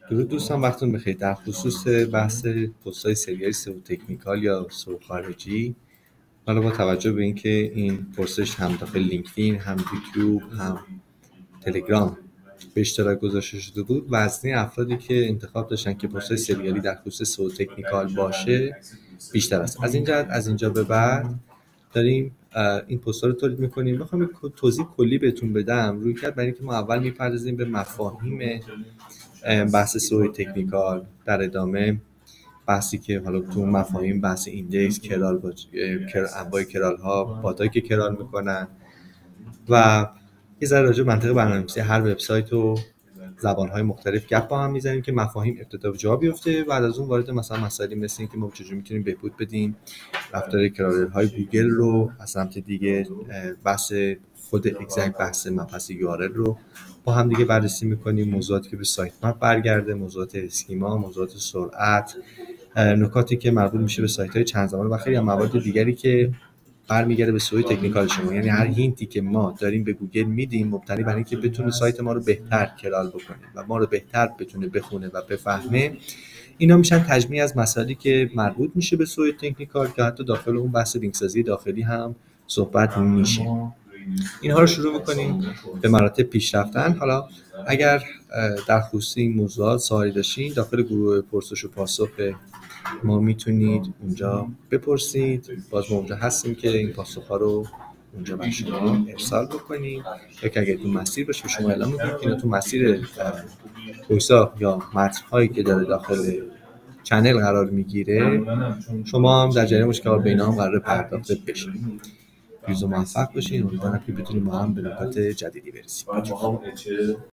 درود دوستان، وقتتون بخیر. در خصوص بحث پست‌های سریالی سئو تکنیکال یا سئو خارجی، حالا با توجه به اینکه این پرسش هم داخل لینکدین، هم یوتیوب، هم تلگرام به اشتراک گذاشته شده بود، وزنه افرادی که انتخاب داشتن که پست‌های سریالی در خصوص سئو تکنیکال باشه بیشتر است. از اینجا به بعد داریم این پست‌ها رو تولید می‌کنیم. می‌خوام یک توضیح کلی بهتون بدم روی کرد، برای اینکه ما اول می‌پردازیم به مفاهیم بحث سئو تکنیکال، در ادامه بحثی که حالا تو مفاهیم بحث ایندکس، کرال، انواع کرال ها، باتایی که کرال میکنن و یه ذره راجع به منطق برنامه‌نویسی هر وبسایت و زبان‌های مختلف گپ با هم میزنیم که مفاهیم ابتدا به جا بیفته. بعد از اون وارد مثلا مسائلی مثل این که ما چجوری میتونیم بهبود بدیم رفتار کرال‌های گوگل رو، از سمت دیگه بحث خود اگزکت، بحث مبحث URL رو با هم دیگه بررسی میکنیم، موضوعاتی که به سایت مپ برگرده، موضوعات اسکیما، موضوعات سرعت، نکاتی که مربوط میشه به سایت‌های چند زبانه و خیلی موارد دیگری که برمیگرده به سئو تکنیکال شما. یعنی هر هینتی که ما داریم به گوگل میدیم مبتنی بر اینکه بتونه سایت ما رو بهتر کرال بکنه و ما رو بهتر بتونه بخونه و بفهمه. اینا میشن تجمیع از مسائلی که مربوط میشه به سئو تکنیکال که حتی داخل اون بحث لینک سازی داخلی هم صحبت میشه. اینها رو شروع میکنیم به مراتب پیش رفتن. حالا اگر در خصوص این موضوعات سوالی داشتین داخل گروه پرسش و پاسخ ما میتونید اونجا بپرسید. باز ما اونجا هستیم که این پاسخ ها رو اونجا برای شما ارسال بکنیم، یا که اگر تو مسیر باشه به شما اعلام میکنیم که اینا تو مسیر تویسا یا متن‌هایی که داره داخل چنل قرار میگیره، شما هم در جریان باشید که به اینا هم قرار پرداخته بشه. پیروز و موفق باشین. امیدوارم که بتونیم با هم به نکات جدیدی برسیم.